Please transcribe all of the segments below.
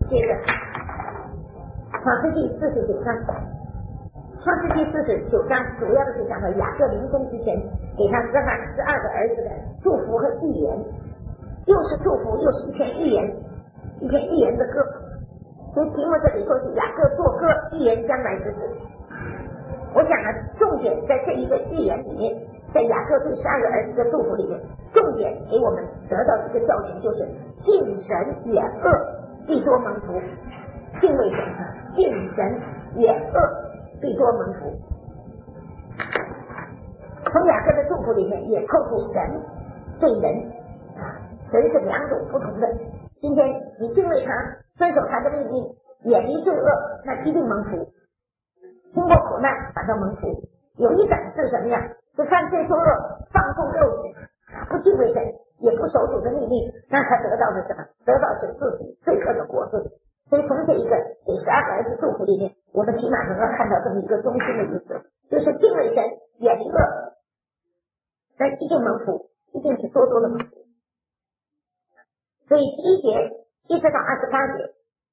接着创世纪49章，创世纪49章主要的是讲到雅各临终之前给他12个儿子的祝福和预言，又是祝福又是一篇预言，一篇预言的歌。所以题目这里说是雅各作歌预言将来之事。我讲了重点在这一个预言里面，在雅各对12个儿子的祝福里面，重点给我们得到一个教训，就是敬神远恶必多蒙福。敬畏神，敬神远恶必多蒙福。从雅各的祝福里面也透出神对人神是两种不同的。今天你敬畏他，遵守他的命令，远离罪恶，那必定蒙福。经过苦难反倒蒙福。有一种是什么呀？是犯罪作恶，放纵肉体，不敬畏神，也不守主的命令，那他得到的什么？得到是自己罪恶的果子。所以从这一个给12个儿子祝福里面，我们起码能够看到这么一个中心的意思，就是敬畏神，远离恶，那一定蒙福，一定是多多的蒙福。所以第1节一直到28节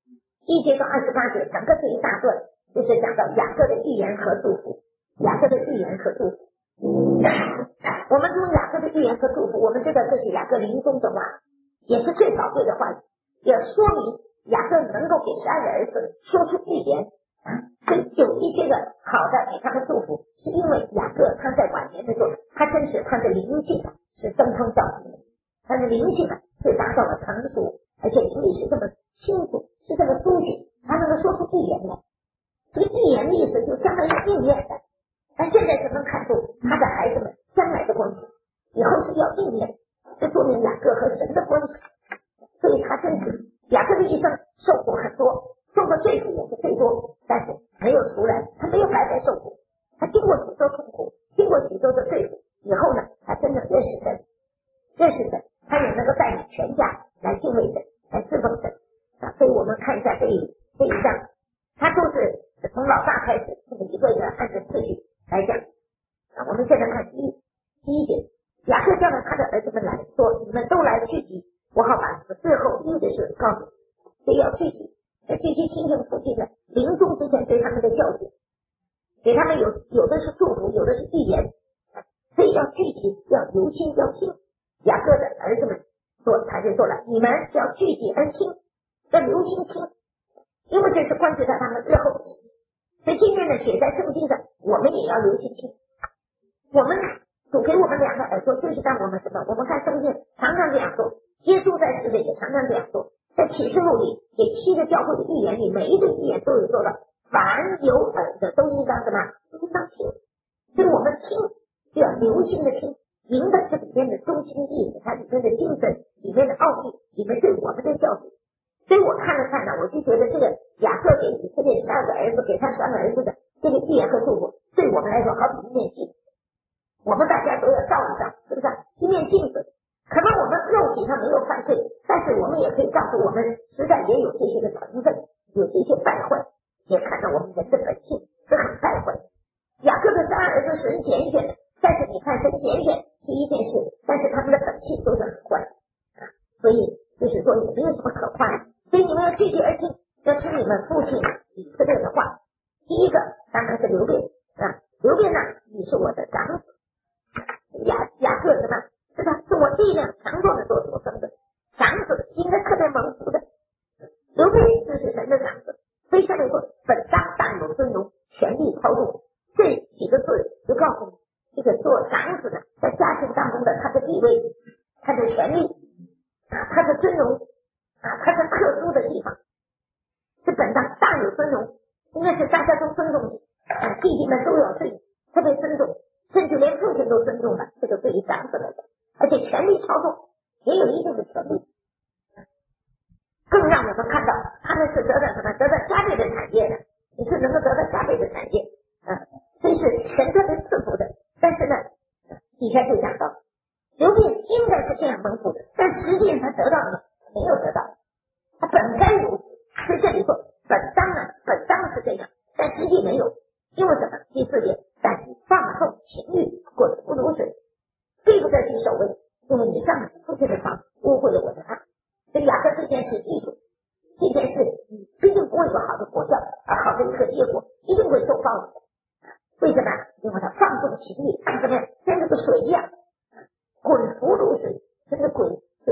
，1节到28节，整个这一大段就是讲到雅各的预言和祝福，雅各的预言和祝福。我们从雅各的预言和祝福，我们知道这是雅各临终的话，也是最宝贵的话语，也说明雅各能够给12个儿子说出预言，所以有一些个好的给他们祝福，是因为雅各他在晚年的时候，他真是他的灵性是登峰造极的，他的灵性是达到了成熟，而且灵力是这么清楚，是这么苏醒，他能够说出预言来。这个预言的意思就相当于应验的，但现在只能看出他的孩子们将来的关系，以后是要应验，这说明雅各和神的关系。所以他真是雅各的一生受苦很多，受的罪苦也是最多，但是没有突然，他没有白白受苦，他经过许多痛苦，经过许多的罪苦以后呢，他真的认识神，他也能够带领全家来敬畏神，来侍奉神所以我们看一下这一章，他都是从老大开始，这么一个一个按照次序来讲。我们现在看第一节，雅各叫了他的儿子们来说，你们都来聚集，我好把最后一的事告诉你，所以要聚集听听父亲的临终之前对他们的教训，给他们有的是祝福，有的是预言，所以要聚集，要留心，要听。雅各的儿子们说，他就说了，你们要聚集而听，要留心听，因为这是关系到他们日后的事情。所以今天呢，写在圣经上，我们也要留心听。我们主给我们2个耳朵，就是让我们什么？我们看圣经常常这样说，耶稣在世的也常常这样说，在启示录里给7个教会的预言里，每一个预言都有说到，凡有耳的都应当什么？应当听。所以我们听就要留心的听，明白这里面的中心意思，它里面的精神，里面的奥秘，里面对我们的教训。所以我看了看呢，我就觉得这个雅各给以色列12个儿子，给他12个儿子的这个预言和祝福，对我们来说好比一面镜子，我们大家都要照一照，是不是？一面镜子，可能我们肉体上没有犯罪，但是我们也可以照出我们实在也有这些的成分，有这些败坏，也看到我们人的本性是很败坏的。雅各的12儿子神拣选的，但是你看神拣选是一件事，但是他们的本性都是很坏所以就是说也没有什么可夸的。所以你们要聚集而听，要听你们父亲以色列的话。第一个当然是流便流便呢，你是我的长子，雅各什么？是我力量强壮的所生的长子，应该特别蒙福的。流便是神的长子，所以下面说本当大有尊荣，权力超度，这几个字就告诉你，这个做长子的在家庭当中的他的地位，他的权利他的尊荣他的特殊的地方，是本当大有尊荣，应该是大家都尊重你弟弟们都要对你特别尊重，甚至连父亲都尊重了，这个对于长子来讲，而且权力操纵也有一定的权利，更让我们看到他们是得到什么？得到加倍的产业的，你是能够得到加倍的产业这是神特别赐福的。但是呢，底下就讲到流便应该是这样蒙福的，但实际上他得到了没有得到，他本该如此。所以这里说本当是这样，但实际没有，因为什么？第4节，但你放纵情欲，过得不如水，必不得去守卫，因为你上了父亲的床，污秽了我的堂。所以雅各这件事记住，这件事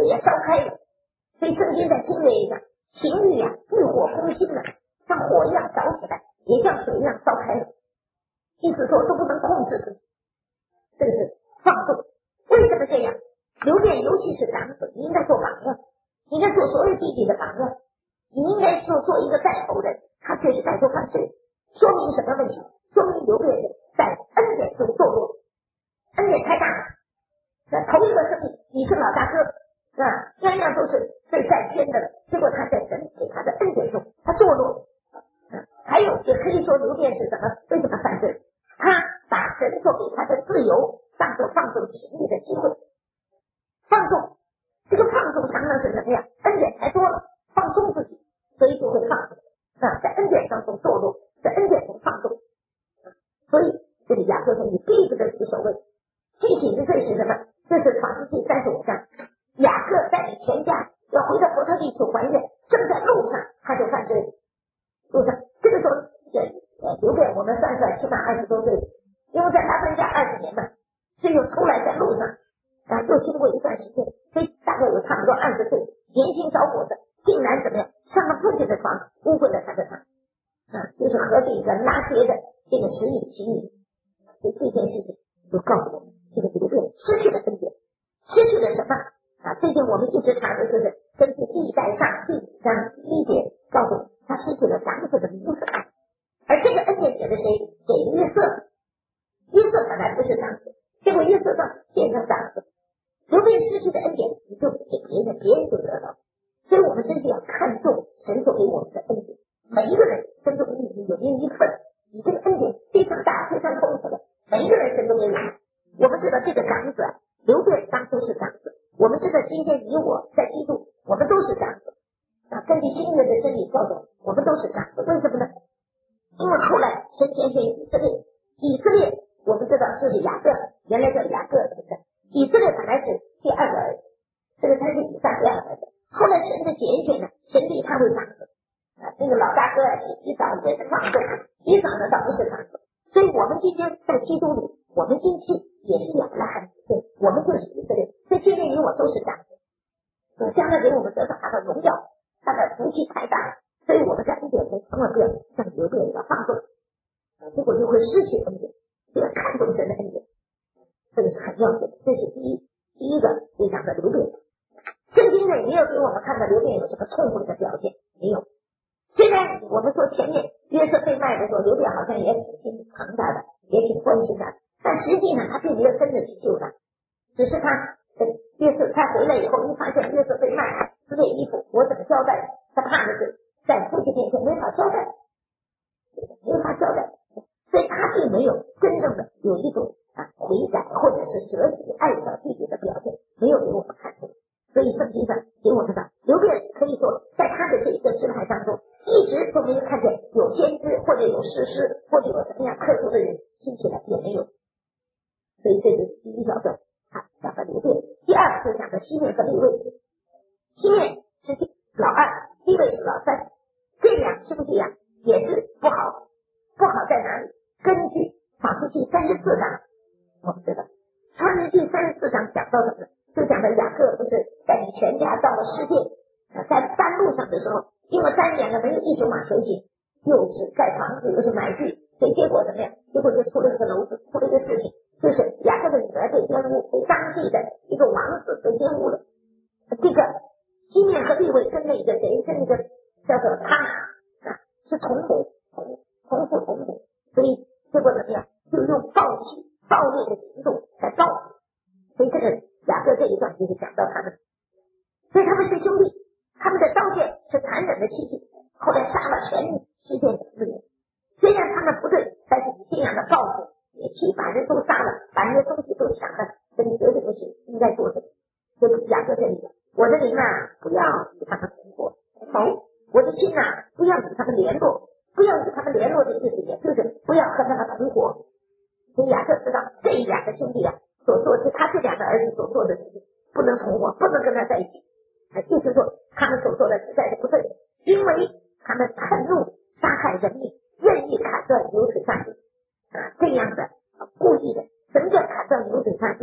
水烧开了。所以圣经在经文上，情欲欲火攻心了，像火一样着起来，也像水一样烧开了。意思说都不能控制自己，这个是放纵。为什么这样？流便尤其是长子，你应该做榜样，你应该做所有弟弟的榜样，你应该做一个带头人，他却是带头犯罪，说明什么问题？说明流便是在恩典中堕落，恩典太大了。那头一个是你是老大哥，样样都是最在先的了，结果他在神给他的恩典中他堕落。还有也可以说流便是什么？为什么犯罪？他把神所给他的自由当作放纵情欲的机会，放纵。这个放纵常常是什么呀？恩典太多了，放松自己，所以就会放纵。在恩典当中堕落，在恩典中放纵。所以这里雅各说你必不得其所谓。具体的罪是什么？这是创世纪35章，雅各带领全家要回到伯特利去还愿，正在路上他就犯罪了。路上这个时候流便我们算算起码20多岁，因为在他们家20年嘛，所以又出来在路上又经过一段时间，所以大概有差不多20岁，年轻小伙子竟然怎么样上了父亲的床，污秽了他的床，就是和这个拉结的这个使女行淫。所以这件事情就告诉我们，这个流便失去了恩典，失去了什么最近我们一直查的就是根据历代上第5章1节告诉我们，他失去了长子的名分，而这个恩典给了谁？给约瑟。约瑟本来不是长子，结果约瑟变成长子。流便失去的恩典，你就给别人，别人就得到。所以我们真是要看重神所给我们的恩典。每一个人神所给你有一份，你这个恩典非常大，非常丰富的，每一个人神都给我们。我们知道这个长子流便当都是长子，我们知道今天你我在基督，我们都是长子。根据新约的真理告诉我们都是长子。为什么呢？因为后来神拣选以色列，以色列我们知道就是雅各，原来叫雅各，对不对？以色列本来是第2个儿子，这个他是以撒第2个儿子，后来神的拣选呢，神立他为长子。那个老大哥是以扫，也是放纵，以扫呢倒不是长子。所以我们今天在基督里，我们因信也是亚伯拉罕，对，我们就是以色列，所以今天你我都是长子。将来给我们得到他的荣耀，他的福气太大了，所以我们在恩典中千万不要像流便一样放纵，结果就会失去恩典。不要看重神的恩典，这个是很要紧的。这是第一个非常的流便。圣经呢没有给我们看到流便有什么痛苦的表现，没有。虽然我们说前面约瑟被卖的时候，流便好像也挺心疼他的，也挺关心他的，但实际上他并没有真的去救他，只是他约瑟他回来以后，一发现约瑟被卖，撕裂衣服，我怎么交代？他怕的是在父亲面前没法交代，没法交代，所以他并没有真正的有一种悔改或者是舍己爱小弟弟的表现，没有给我们看出。所以圣经上给我们的流便可以说在他的这一个支派当中，一直都没有看见有先知或者有士师或者有什么样特殊的人兴起来，也没有。所以这就是第一小段讲的流便。第二就讲的西面和利未，西面是老二，利未是老三，这两兄弟也是不好。不好在哪里？根据创世纪34章，我们知道创世纪34章讲到什么？就讲到雅各不是带领全家到了世界，在山路上的时候，因为3年了没有一种马前行，又是盖房子又是买地，所以结果怎么样？结果就出了一个篓子，出了一个事情，就是雅各的女儿被玷污，被当地的一个王子被玷污了。这个西面和利未跟那个谁，跟那个叫做他玛是同父同母，所以结果怎么样？就用暴气暴烈的行动来报复。所以这个雅各这一段就是讲到他们，所以他们是兄弟，他们的刀剑是残忍的器具，后来杀了全世界的人。虽然他们不对，但是你这样的报复也去把人都杀了，把人的东西都抢了，这绝对不是应该做的事。所以雅各这里，我的灵不要与他们同伙同谋，我的心不要与他们联络，不要与他们联络的意思也就是不要和他们同伙。所以雅各知道这2个兄弟所做是他这2个儿子所做的事情，不能同伙，不能跟他在一起。就是说他们所做的实在是不对，因为他们趁怒杀害人命，任意砍断流水上筋这样的故意的。什么叫砍断流水上筋？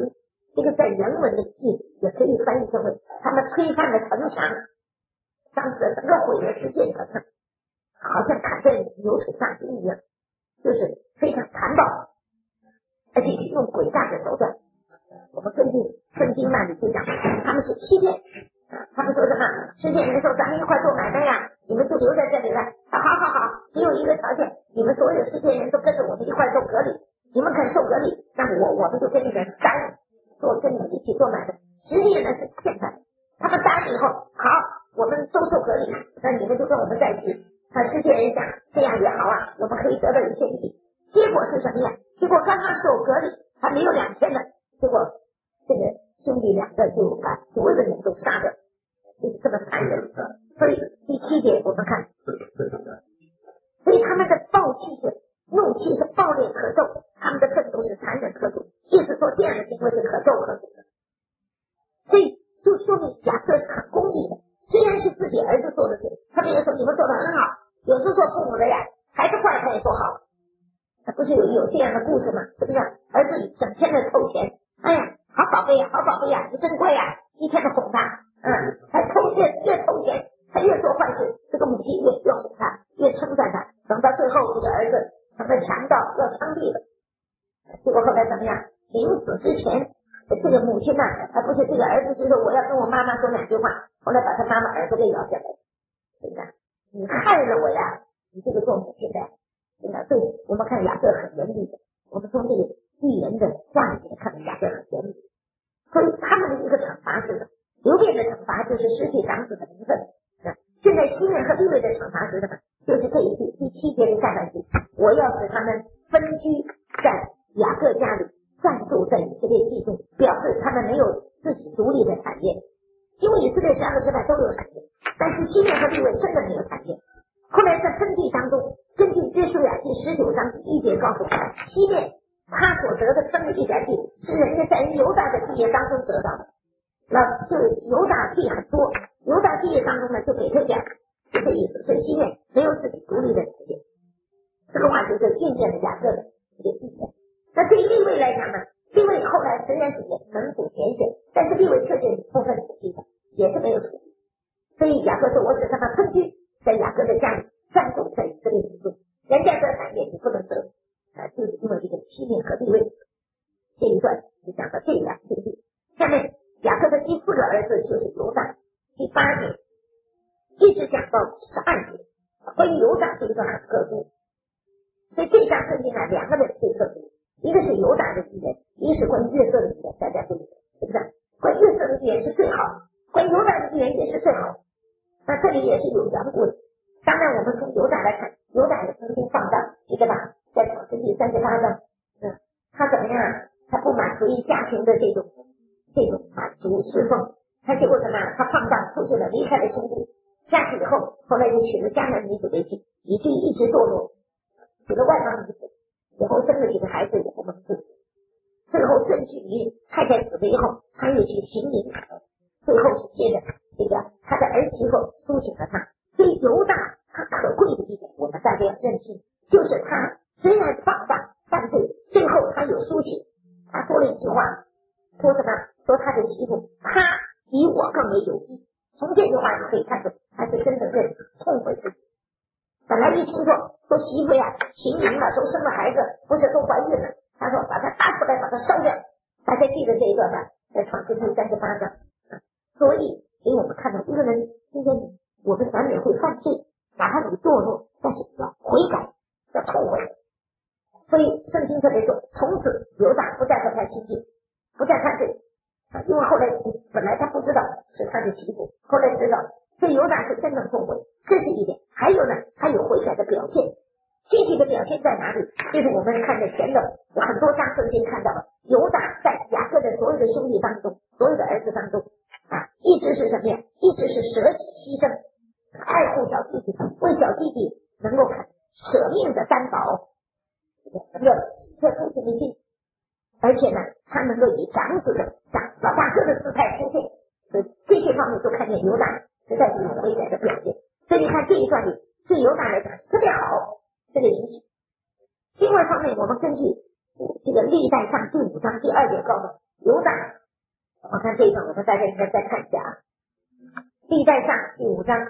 这个在人文的意也可以翻译成为他们推翻了城墙，当时整个毁了世界城了，好像砍在牛腿上心一样，就是非常残暴，而且用诡诈的手段。我们根据圣经那里就讲，他们是欺骗，他们说什么？世界人说咱们一块做买卖呀，你们就留在这里了。好，只有一个条件，你们所有世界人都跟着我们一块受隔离，你们肯受隔离，那我们就跟你们跟你们一起做买卖。实际呢是骗他的，他们答应以后，好，我们都受隔离，那你们就跟我们在一起。世界人想这样也好啊，我们可以得到一些利益。结果是什么呀？结果刚刚受隔离还没有2天呢，结果这个兄弟2个就把所有的人都杀了，就是这么残忍。所以第7节我们看，所以他们的暴气是怒气是暴烈可咒，他们的愤怒是残忍可辱，意思说这样的行为是可咒可辱的。所以就说明雅各是很公义的，虽然是自己儿子做的事，他们也说你们做的很好，有时做父母的呀，孩子坏他也说好。不是有这样的故事吗？是不是？儿子整天的偷钱，哎呀，好宝贝呀，你真乖呀，一天的哄他，还越偷钱，他越做坏事，这个母亲越哄他，越称赞他，等到最后这个儿子成了强盗，要枪毙了。结果后来怎么样？临死之前，这个母亲呢，不是这个儿子就说我要跟我妈妈说2句话，后来把他妈妈耳朵给咬下来，对不对？你害了我呀，你这个做母亲的。对，我们看雅各很严厉的，我们从这个艺人的话里面看到雅各很严厉，所以他们的一个惩罚是什么？流便的惩罚就是失去长子的名分。现在西面和利未的惩罚是什么？就是这一句第7节的下半句，我要使他们分居在雅各家里，暂住在以色列地中，表示他们没有自己独立的产业，因为以色列12个支派都有产业，但是西面和利未真的没有产业。后来在分地当中，根据约书亚记19章第1节告诉我们，西面他所得的分的一点地是人家在犹大的地业当中得到的，那就犹大地很多，犹大地业当中呢就给他点，就这意思。所以西面没有自己独立的产业，这个话就是印证了雅各的这个意见。那对于利未来讲呢，利未后来虽然是门徒拣选，但是利未确实部分土地的也是没有土地，所以雅各说我使他们分居在雅各的家里，暂住在以色列地中，人家得产业你不能得，就是因为这个西面和利未。这一段是讲到这2兄弟。下面雅各的第4个儿子就是犹大，第8节一直讲到12节，关于犹大这一段很特殊。所以这章圣经2个人最特殊，一个是犹大的预言，一个是关于约瑟的预言，大家注意，是不是？关于约瑟的预言是最好，关于犹大的预言也是最好。那这里也是有缘故的。当然我们从犹大来看，犹大也曾经放荡，记得吧？在创世记38章，他怎么样？他不满足于家庭的这种满足侍奉，他结果怎么样？他放荡出去了，离开了兄弟，下去以后，后来就娶了迦南女子为妻，以至于一直堕落，娶了外邦女子，以后生了几个孩子也不蒙福，最后甚至于太太死了以后，他又去行淫，最后是接着这个他的儿媳妇苏醒了他。所以犹大他可贵的一点，我们大家要认清，就是他虽然放荡，但是最后他有苏醒。他说了一句话，说什么？说他的媳妇他比我更为有益。从这句话你可以看出，他是真的认痛悔自己。本来一听说媳妇呀行淫了，都生了孩子，不是都怀孕了，他说把他打出来，把他烧掉。大家记得这一段吧？在创世记38章。所以给我们看到一个人，今天我们难免会犯罪，哪怕你堕落，但是要悔改，要痛悔。所以圣经特别说，从此犹大不再和他亲近，不再犯罪，因为后来本来他不知道是他的媳妇，后来知道，所以犹大是真正后悔，这是一点。还有呢，他有悔改的表现，具体的表现在哪里？就是我们看在前头很多章圣经看到了，犹大在雅各的所有的兄弟当中，所有的儿子当中一直是什么呀？一直是舍己牺牲，爱护小弟弟，为小弟弟能够舍命的担保，能够这父亲的心，而且呢，他能够以长子的老大哥的姿态出现，所以这些方面都看见犹大实在是有悔改的表现。所以你看这一段里对犹大来讲是特别好，这个影响。另外一方面，我们根据这个历代上第5章第2节告诉犹大我看这一段，我们大家应该再看一下啊。历代上第5章。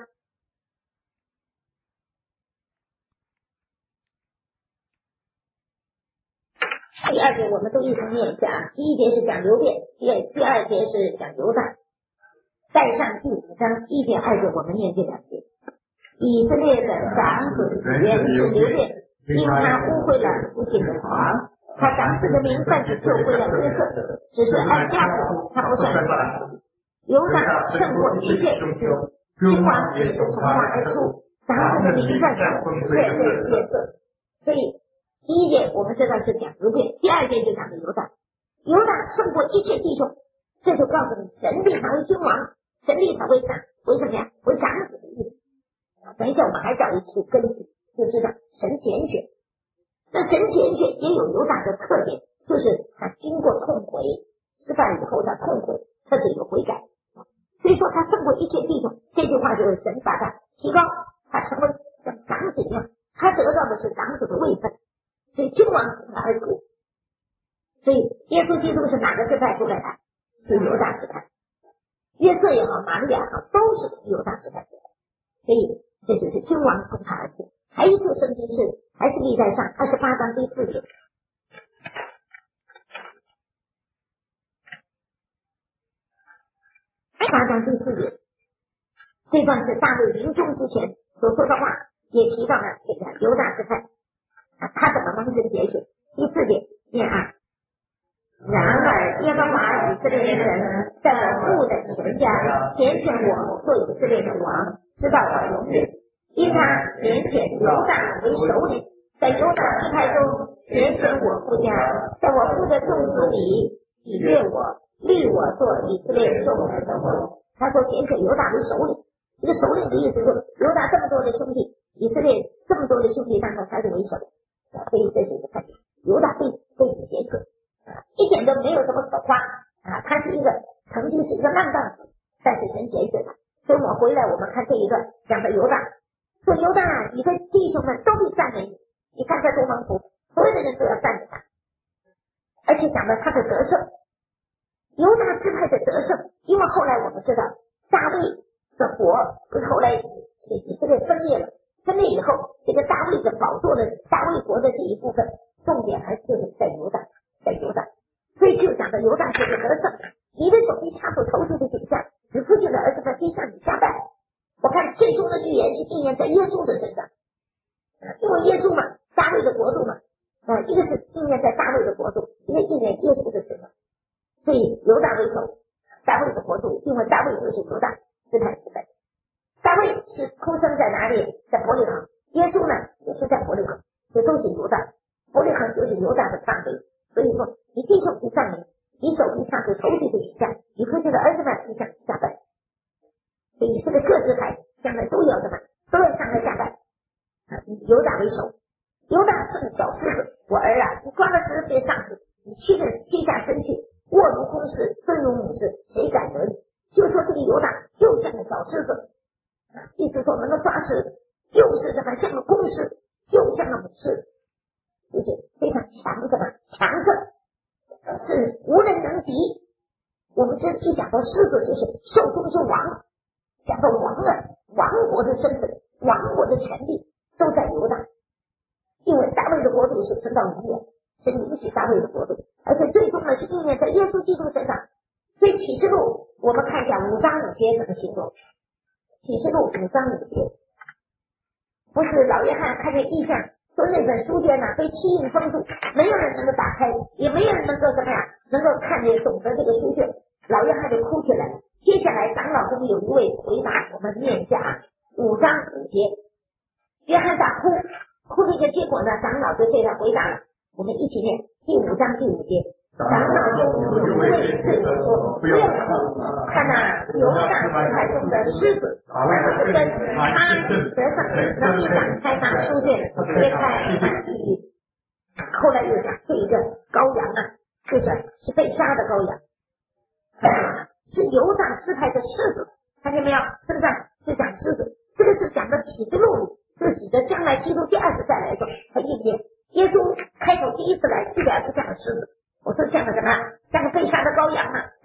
第2节我们都一同念一下啊。第1节是讲流便，第2节是讲犹大。代上第5章1节2节我们念这2节。以色列的长子原是流便，因他污秽了父亲的床，他长子的名分就归了约瑟，只是按家谱他不算数。犹大胜过一切君王也是从他而出，长子的名分却归约瑟。所以第1节我们知道是讲流便，第2节就讲的犹大。犹大胜过一切弟兄，这就告诉你神立他为君王，神立他为什么呀？为长子的意思。等一下我们还找一处根据，就知道神拣选。那神拣选也有犹大的特点，就是他经过痛悔失败以后他痛悔，他是有悔改，所以说他胜过一切弟兄。这句话就是神把他提高，他成为像长子一样，他得到的是长子的位分，所以君王从他而出。所以耶稣基督是哪个支派出来的？是犹大支派。约瑟也好，玛利亚也好，都是从犹大支派出来的。所以这就是君王从他而出。还有一处圣经是还是历代上28章第4节。28章第4节，这段是大卫临终之前所说的话，也提到了这个犹大支派，他怎么蒙神拣选。第4节念啊。然而耶和华以色列的神在我父的全家拣选我做以色列的王，直到我永远。因他拣选犹大为首领，在犹大支派中拣选我父家，在我父的众子里喜悦我，立我做以色列众人的王。他说拣选犹大为首领，这个首领的意思就是犹大这么多的兄弟，以色列这么多的兄弟当中他是为首，所以这是一个看点。犹大被你拣选，一点都没有什么可夸啊，他是一个曾经是一个烂蛋子，但是神拣选他。所以我们回来我们看这一段讲的犹大，说犹大你的弟兄们都会赞美你，你看他多蒙福，所有的人都要赞美他，而且讲了他的得胜，犹大支派的得胜。因为后来我们知道大卫的国不是后来以色列分裂了，分裂以后这个大卫的宝座的大卫国的这一部分重点还是在犹大，所以就讲的犹大是个得胜。你的手臂掐住仇敌的颈项，你父亲的儿子在地上你下拜。我看最终的预言是应验在耶稣的身上，因为耶稣嘛，大卫的国度嘛，一个是应验在大卫的国度，一个应验耶稣的身上。所以犹大为首，大卫的国度，因为大卫就是犹大支派支派。大卫是出生在哪里？在伯利恒。耶稣呢也是在伯利恒，这都是犹大。伯利恒就是犹大的范围。所以说你弟兄不赞美，你手臂掐住仇敌的底下，你父亲的儿子们就向你下拜。所以这个各支派将来都要什么？都要向他下拜。以犹大为首。犹大是个小狮子，我儿啊，你抓了10别上子，你欺下身去，卧如公狮，蹲如母狮，谁敢得你？就说这个犹大就像个小狮子，意思说能够抓狮子，就是什么像个公狮，就像个母狮，就是非常强什么强盛，是无人能敌。我们这一讲到狮子，就是兽中之王，讲到王啊，王国的身份，王国的权利都在犹大。因为大卫的国度是存到永远，是允许大卫的国度，而且最终呢是应验在耶稣基督身上。所以启示录我们看一下5章5节怎么形容。启示录5章5节，不是老约翰看见异象，说那本书卷呢被七印封住，没有人能够打开，也没有人能够什么呀，能够看见懂得这个书卷。老约翰就哭起来。接下来长老中有一位回答，我们念一下5章5节。约翰大哭的一个结果呢，长老就对他回答了。我们一起念第5章第5节。长老中有一位对我说，不要哭，看那犹大支派中的狮子，是跟他得胜能力展开那书卷，揭开那记忆。后来又讲这一个羔羊啊，是被杀的羔羊，是犹大支派的狮子，看见没有？是不是？是讲狮子，这个是讲的启示录里自己的将来基督第2次再来的时候才应验。耶稣开头第1次来，基本上是像个狮子。我说像个什么？像个被杀的羔羊啊，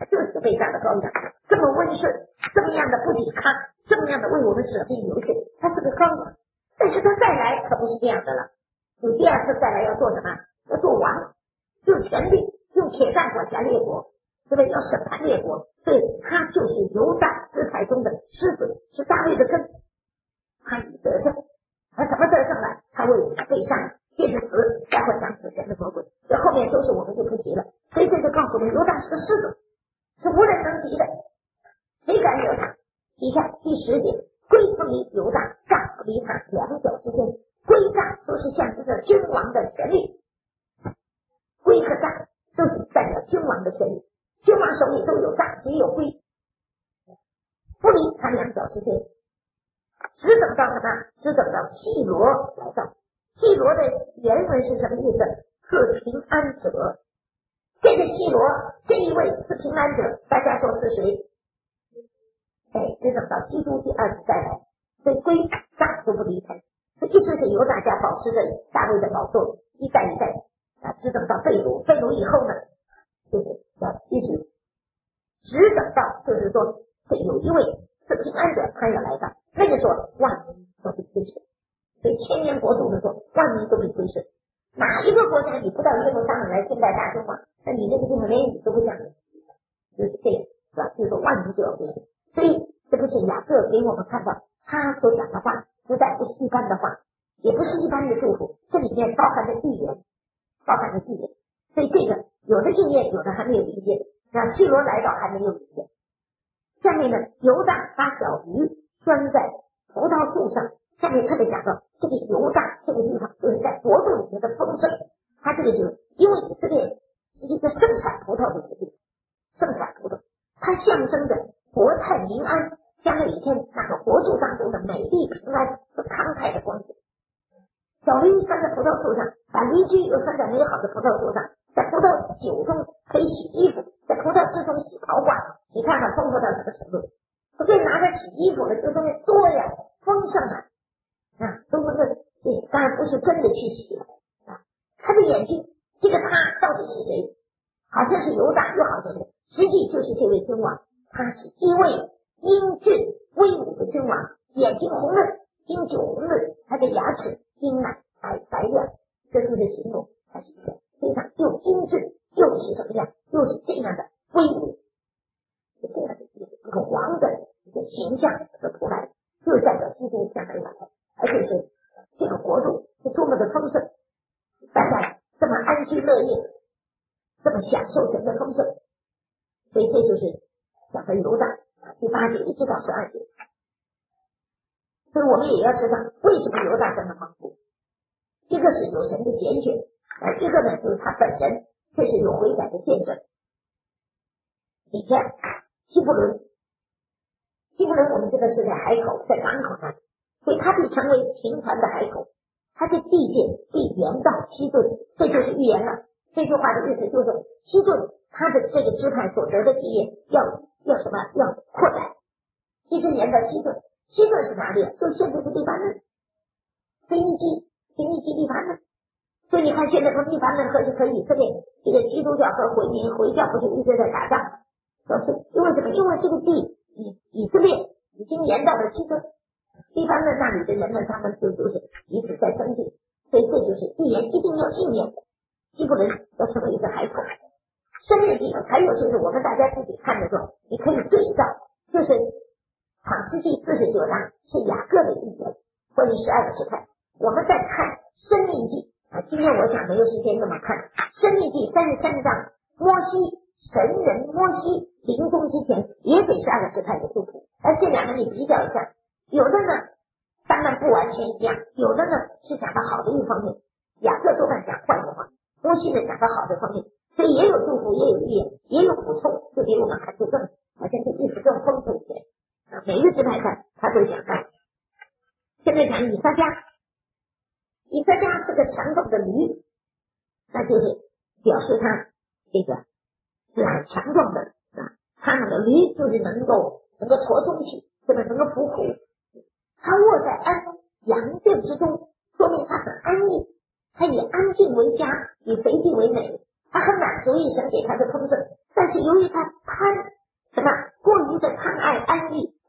就是个被杀的羔羊，这么温顺，这么样的不抵抗，这么样的为我们舍命流血，他是个羔羊。但是他再来可不是这样的了，你第二次再来要做什么？要做王，用权力，用铁杖管辖列国，对不对？要审判列国，所以他就是犹大支派中的狮子，是大卫的根，他已得胜。他怎么得胜呢？他为我们被杀，借着死才会将死神的魔鬼，这后面都是我们就不提了。所以这就告诉我们，犹大是个狮子，是无人能敌的，谁敢惹他？底下第10节，归不离犹大，杖不离他两脚之间，归杖都是象征着君王的权利，归和杖都是代表君王的权利，君王手里都有杖也有归，不离他两脚之间，只等到什么？只等到细罗来到。细罗的原文是什么意思？赐平安者。这个细罗，这一位赐平安者，大家说是谁？只等到基督第二次再来，所以归杖都不离开。这意思是犹大家保持着大卫的宝座，一代一代只等到被掳，被掳以后呢，就是要一直只等到，就是说这有一位赐平安者，他要来到，那个时候万民都被归顺。所以千年国度的时候，万民都被归顺。哪一个国家你不到耶路撒冷来敬拜大众吗？那你那个地方连雨都不降，就是这样，是吧？就是说万民就要归顺。所以这不是雅各给我们看到他所讲的话，实在不是一般的话，也不是一般的祝福，这里面包含着预言，包含着预言。所以这个有的应验，有的还没有应验。那细罗来到还没有应验。下面呢，犹大把小鱼拴在葡萄树上。下面特别讲到这个犹大这个地方，就是在国度里面的丰盛。它这个就是因为以色列是一个盛产葡萄的一个地方，盛产葡萄，它象征着国泰民安，将来一天那个国度当中的美丽平安和慷慨的光景。小驴拴在葡萄树上，把驴驹又拴在美好的葡萄树上，在葡萄酒中可以洗衣服，在葡萄汁中洗袍褂。你看看丰富到什么程度？不对，拿着洗衣服的这东西多呀，丰盛啊！都不是，当然不是真的去洗了他的眼睛，这个他到底是谁？好像是犹大，又好像是，实际就是这位君王，他是一位英俊威武的君王，眼睛红润，经久红润，他的牙齿金奶白亮，这就是形容他是一个非常又精致又是什么样，又是这样的威武，是这样的一个王的一个形象和图案，就是代表基督将来来。而且是这个国度是多么的丰盛，大家这么安居乐业，这么享受神的丰盛。所以这就是讲的犹大第8节一直到12节。所以我们也要知道为什么犹大这么丰富，一个是有神的拣选，一个呢就是他本人确实有悔改的见证。你看希伯伦我们这个是在海口，在港口那里，所以它必成为平凡的海口，它的地界必延到西顿，这就是预言了。这句话的意思就是西顿它的这个支派所得的地业要什么？要扩展，一直延到西顿。西顿是哪里？就现在的黎巴嫩，腓尼基黎巴嫩。所以你看现在和黎巴嫩和以色列这个基督教和回教不是一直在打仗？因为什么？因为这个地以色列已经延到了西顿。黎巴嫩那里的人们，他们就是一直在增进，所以这就是预言一定要应验的。希伯伦要成为一个海口。申命记还有就是我们大家自己看的时候，你可以对照，就是创世纪49章是雅各的预言，关于12个支派。我们再看申命记今天我想没有时间那么看。申命记33章，神人摩西临终之前也给12个支派的祝福，而这两个你比较一下。有的呢当然不完全一样，有的呢是讲到好的一方面，雅各多半讲坏的话，摩西呢讲到好的方面，所以也有祝福，也有预言，也有补充，就给我们看出更好像这意思更丰富一些。每个支派看他都讲到。现在讲以撒迦是个强壮的驴，那就是表示他这个是很强壮的他那个驴就是能够驮东西，是不是能够服苦？他卧在羊圈之中，说明他很安逸，他以安静为佳，以肥地为美，他很满足于神给他的丰盛。但是由于他贪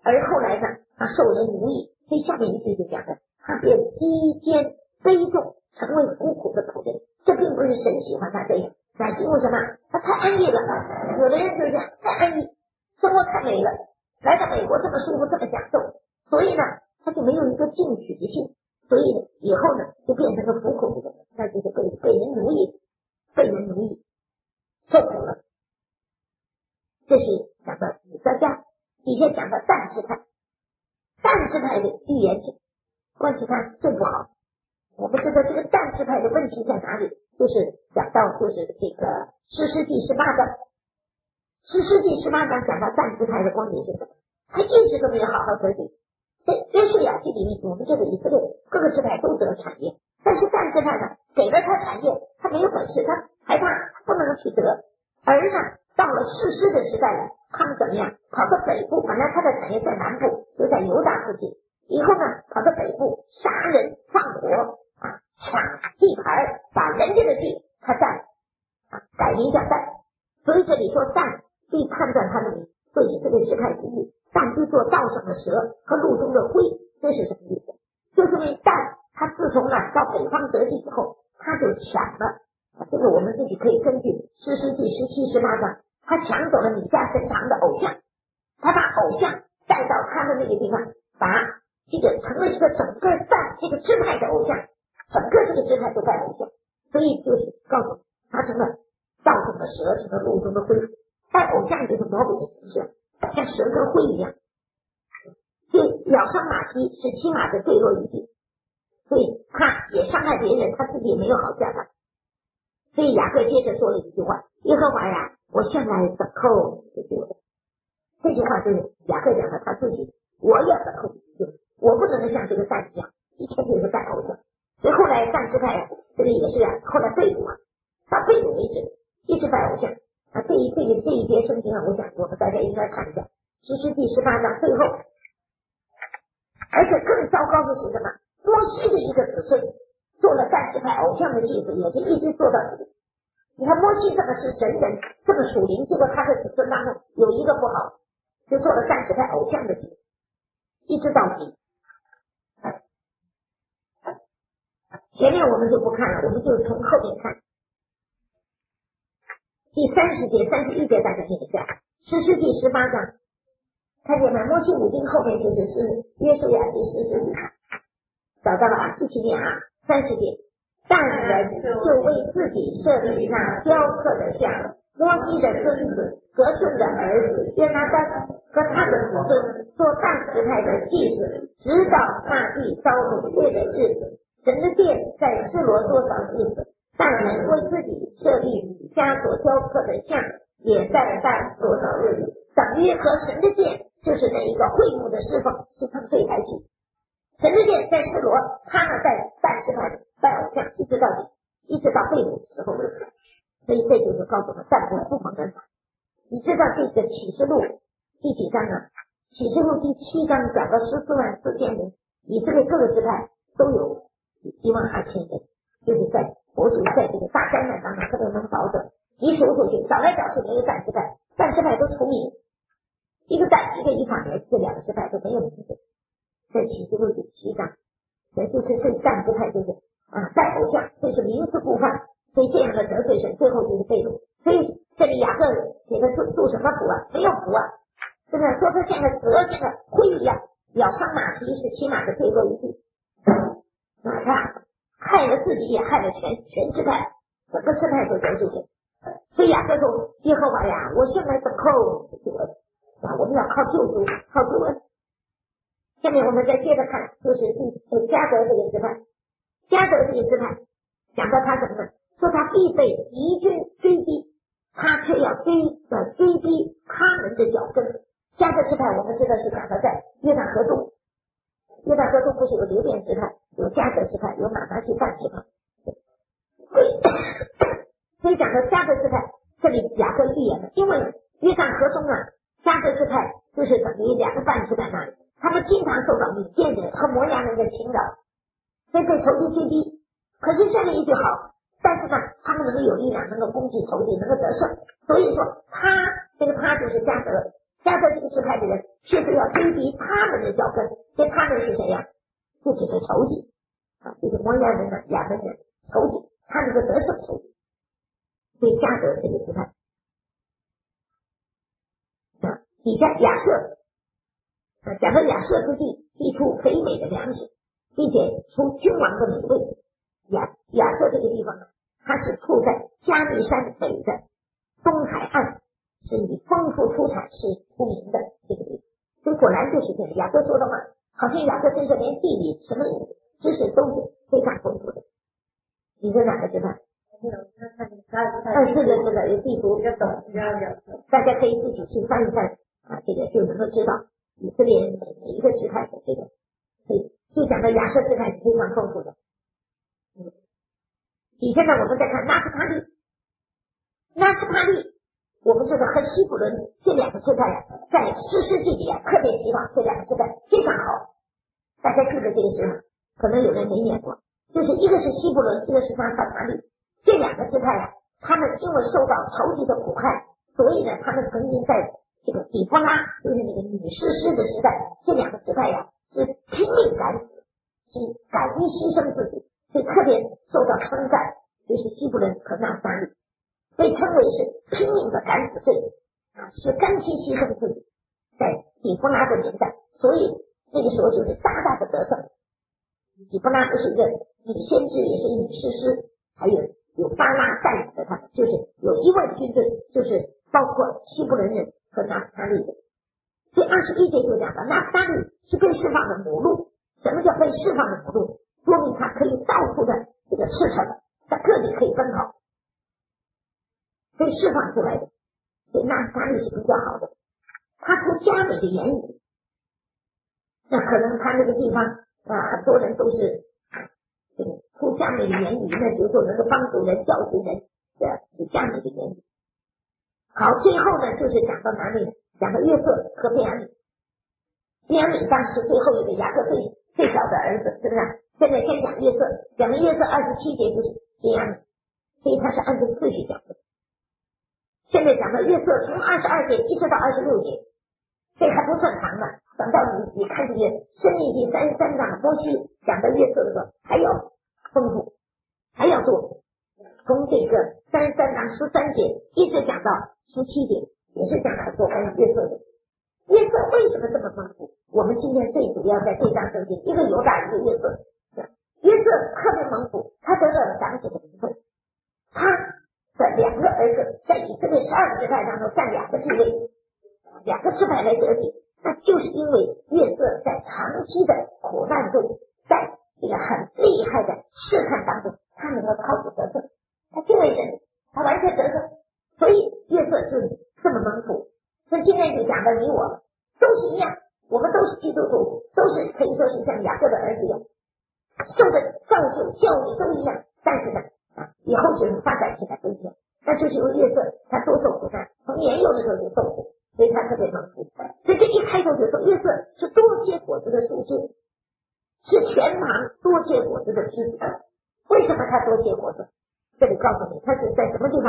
而后来呢，他受人奴役，所以下面一句就讲的，他便低贱卑重，成为苦苦的仆人。这并不是神喜欢他这样，乃是因为什么？他太安逸了。有的人就是这样，太安逸，生活太美了，来到美国这么舒服，这么享受，所以呢，他就没有一个进取的心，所以呢，以后呢，就变成了苦口的人，那就是被人奴役，受苦了。这是讲的以色家，底下讲的但支派，但支派的预言是关系他是最不好。我们知道这个但支派的问题在哪里，就是讲到就是这个士师记18章，士师记18章讲到但支派的观点是什么？他一直都没有好好得地。在约书亚记里面，我们这个以色列各个支派都得产业，但是但支派呢，给了他产业，他没有本事，他害怕不能去得。而呢，到了士师的时代了，他们怎么样？跑到北部，本来他的产业在南部，就在犹大附近，以后呢，跑到北部杀人放火抢地盘，把人家的地他占改名叫但，所以这里说但必判断他们对以色列支派之意，但必做道上的蛇和路中的灰，这是什么意思？就是因为但他自从到北方得地以后，他就抢了。这个我们自己可以根据士师记17、18章，他抢走了米迦神堂的偶像，他把偶像带到他的那个地方，把这个成了一个整个但这个支派的偶像，整个这个支派都拜偶像，所以就是告诉他成了道中的蛇，成了路中的灰。拜偶像就是魔鬼的形式，像蛇跟灰一样，就咬伤马匹，使骑马的坠落于地，所以他也伤害别人，他自己也没有好下场。所以雅各接着说了一句话，耶和华呀，我向来等候你的救。这句话就是雅各讲的他自己，我要等候你的救，我不能像这个但一样一天就是拜偶像。所以后来但支派这个也是后来被掳到被掳为止，一直拜偶像这一节圣经我想我们大家应该看一下士师记18章最后。而且更糟糕的是什么？摩西的一个子孙做了但支派偶像的祭司，也是一直做到底。你看摩西这么是神人，这么属灵，结果他的子孙当中有一个不好，就做了但支派偶像的祭司，一直到底。前面我们就不看了，我们就从后面看。第30节、31节大家念一下，士师记18章，看见吗？摩西五经后面就是约书亚记士师记，找到了一起念30节。但人就为自己设立那雕刻的像，摩西的孙子革顺的儿子约拿单和他的子孙做但支派的祭司，直到那地遭掳掠的日子。神的殿在示罗多少日子？但人为自己设立家所雕刻的像，也在但多少日子？等于和神的殿就是那一个会幕的侍奉是成对台戏。神的殿在示罗，他呢在但支派拜偶像，一直到底，一直到被掳的时候为止。所以这就是告诉我们但不蒙恩。你知道这个启示录第几章呢？启示录第7章讲到144000人，以色列各个支派都有12000人，就是在佛祖在这个大灾难当中特别能保着。你数数去，找来找去没有但支派，但支派都除名，一个但一个以法莲，这两个支派都没有名字。在启示录第7章，也就是这但支派就是拜偶像，这是名字故犯，所以这样的得罪神，最后就是被掳。所以这里雅各给他做什么补没有补是不是？说他像个蛇，像个灰一样，咬伤马匹，使骑马的坠落于地。他害了自己，也害了全支派，整个支派都得罪神。所以雅各说：耶和华呀，我向来等候你的救恩我们要靠救主，靠救恩。下面我们再接着看，就是迦得这个支派，迦得这个支派讲到他什么呢？说他必被敌军追逼，他却要追逼他们的脚跟。迦得支派我们知道是讲到在约旦河东，约旦河东不是有流便支派，有迦得支派，有马拿西但支派，所以讲到迦得支派，这里雅各预言了，因为约旦河东迦得支派就是等于两个半支派那里，他们经常受到缅甸人和摩押人的侵扰，所以被仇敌追逼。可是下面一句好，但是呢，他们能够有力量，能够攻击仇敌，能够得胜。所以说他就是迦得亚瑟这个支派的人确实要追逼他们的脚跟，这他们是谁呀？就指的仇敌啊，就是摩押人的亚门人仇敌，他们的得胜仇敌。所以加得这个支派啊，底下亚设讲到亚设之地必出肥美的粮食，并且出君王的美味。亚设这个地方呢，它是处在加利山北的东海岸，是以丰富出产是出名的这个地方。所以果然就是这个雅各说的话，好像雅各身上连地理什么知识都是非常丰富的。你在哪个支派？是的，有地图，大家可以自己去翻一翻啊，这个就能够知道以色列人每一个支派的这个，就讲到亚设支派是非常丰富的。底下呢，我们再看纳斯塔利，我们知道和西布伦这两个支派在士师记里特别提到这两个支派非常好，大家记得这个事吗？可能有人没念过，就是一个是西布伦，一个是纳斯塔利，这两个支派他们因为受到仇敌的苦害，所以呢，他们曾经在这个底波拉，就是那个女士师的时代，这两个支派是拼命敢死，是敢于牺牲自己，所以特别受到称赞，就是西布伦和纳斯塔利被称为是拼命的敢死队啊，是甘心牺牲自己，在底波拉的年代，所以那个时候就是大大的得胜。底波拉不是一个女先知，也是一个女士师，还有巴拉带领的他们，就是有1万军队，就是包括西布伦人和纳斯塔利人。所以21节就讲到纳斯塔利是被释放的母鹿。什么叫被释放的母鹿？说明它可以到处的这个驰骋，在各地可以奔跑，被释放出来的。所以纳斯塔利是比较好的，他出佳美的言语。那可能他那个地方很多人都是这个出佳美的言语，那就是说能够帮助人、教训人，这是佳美的言语。好，最后呢就是讲到哪里呢？讲到约瑟和便雅悯。便雅悯当时最后一个雅各最小的儿子，是不是？现在先讲约瑟，讲了约瑟27节就是便雅悯，所以他是按照次序讲的。现在讲到约瑟从22节一直到26节，这还不算长的。等到你看这个申命记33章摩西讲到约瑟的时候，还要丰富，还要多。从这个33章13节一直讲到17节，也是讲很多关于约瑟的事。约瑟为什么这么丰富？我们今天最主要在这章圣经，一个犹大，一个约瑟。约瑟特别丰富，他得到了长子的名分，他的2个儿子在以色列12个支派当中占2个地位，2个支派来得地，那就是因为约瑟在长期的苦难中，在这个很厉害的试探当中，他能够靠主得胜，他敬畏神，他完全得胜，所以约瑟是这么丰富。所以今天就讲到你我都是一样，我们都是基督徒，都是可以说是像雅各的儿子一样，受的造就教育都一样，但是呢以后就是发展起来不一样。那就是由约瑟他多受苦难，从年幼的时候就受苦，所以他特别丰富。所以这一开头就说约瑟是多结果子的树枝，是全旁多结果子的枝子。为什么他多结果子？这里告诉你他是在什么地方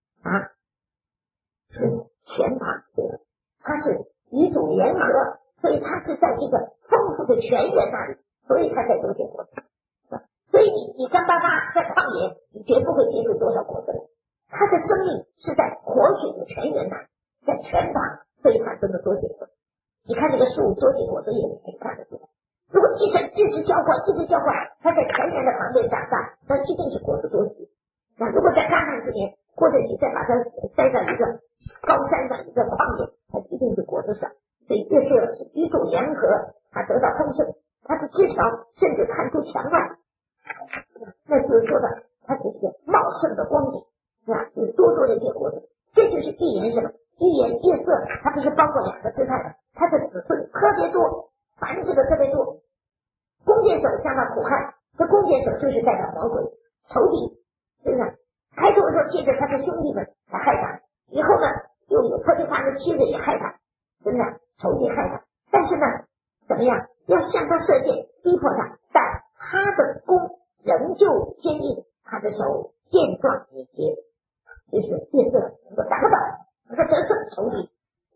是全旁，他是与主联合，所以他是在这个丰富的泉源那里，所以他才多结果子。所以你干巴巴在旷野，你绝不会结出多少果子来。他的生命是在活水的泉源那里，在泉旁，所以产生的多结果子。你看这个树多结果子也是可以看得出来。如果一直浇灌，它在泉源的旁边长大，那一定是果子多结。那如果在干旱之年，或者你再把它栽到一个高山上一个旷野，它一定是果子少。所以约瑟是与主联合，他得到丰盛，他是枝条甚至看出墙外，那就是说的他是这个茂盛的光景，有多多的结果子。这就是预言什么？预言约瑟他不是包括2个支派的，他的子孙特别多，繁殖的特别多。弓箭手向他苦害，这弓箭手就是代表魔鬼仇敌，是不是？开头的时候借着他的兄弟们来害他，以后呢又有特别他的妻子也害他，是不是？仇敌害他，但是呢怎么样？要向他射箭，逼迫他，但他的弓仍旧坚硬，他的手健壮敏捷，就是约瑟能够打倒，能够得胜仇敌。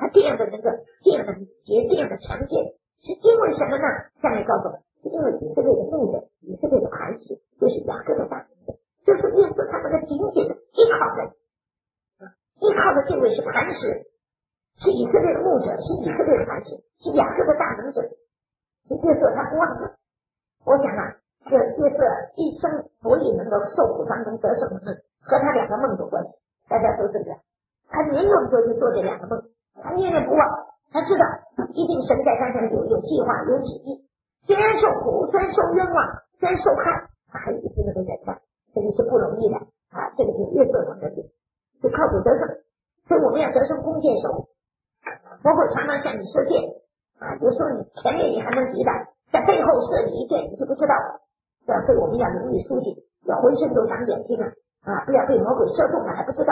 他这样的能够，这样的敏捷，这样的强健，是因为什么呢？下面告诉我们，是因为以色列的牧者，以色列的磐石，就是雅各的大能者，就是约瑟他们的紧紧的依靠神，依靠的这位是磐石，是以色列的牧者，是以色列的磐石，是雅各的大能者。约瑟他不忘了，我想啊，这约瑟一生所以能够受苦当中得胜的梦，和他两个梦有关系，大家都是这样。他年幼的时候就做这两个梦，他念念不忘，他知道一定神在他身上有计划有旨意，虽然受苦，虽然受冤枉，虽然受害，他还一直能够忍耐，这个是不容易的啊！这个是约瑟王的地，是靠主得胜，所以我们要得胜弓箭手，魔鬼常常向你射箭啊，有时候你前面你还能抵挡，在背后射你一箭，你就不知道了。所以我们要灵里苏醒，要浑身都长眼睛啊，不要被魔鬼射中了还不知道。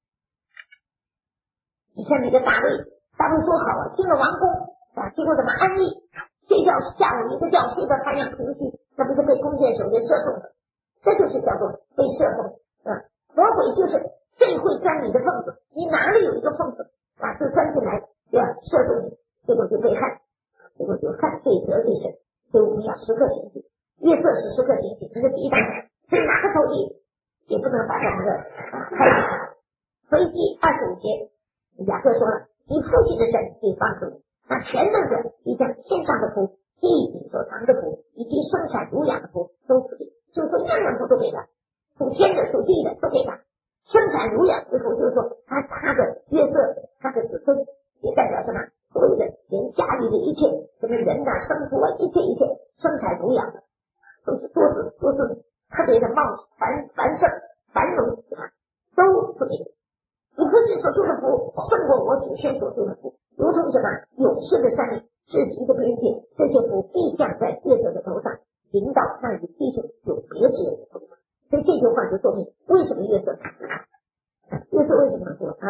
你像那个大卫做好了，进了王宫啊，经过怎么安逸，睡觉下午一个觉睡到太阳平息，那不是被弓箭手给射中了？这就是叫做被射中魔鬼就是最会钻你的缝子，你哪里有一个缝子啊，就钻进来，对吧？射中你，结果就被害，结果就犯罪得罪神。所以我们要时刻警醒，约瑟是时刻警醒，能够抵挡，所以哪个仇敌也不能把他们的害死。所以第25节。雅各说了，你父亲的神可以帮助你，那全能者你将天上的福、地里所藏的福以及生产乳养的福都赐给，就是说样样福都给他，属天的属地的都给他，生产乳养之福，就是说他的约瑟，他的子孙也代表什么？所有的连家里的一切什么人啊、生活啊，一切生产乳养的都是多子多孙，特别的茂繁盛繁荣，都赐给你。你父亲所做的福胜过我祖先所做的福，如同什么勇士的山岭、至极的边界，这些福必降在约瑟的头上，领导那与弟兄有别之人的头上。所以这句话就说明为什么约瑟约瑟为什么说